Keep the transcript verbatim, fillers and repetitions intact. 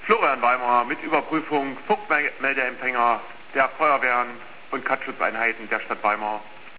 Florian Weimar mit Überprüfung Funkmeldeempfänger der Feuerwehren und Katzschutzeinheiten der Stadt Weimar.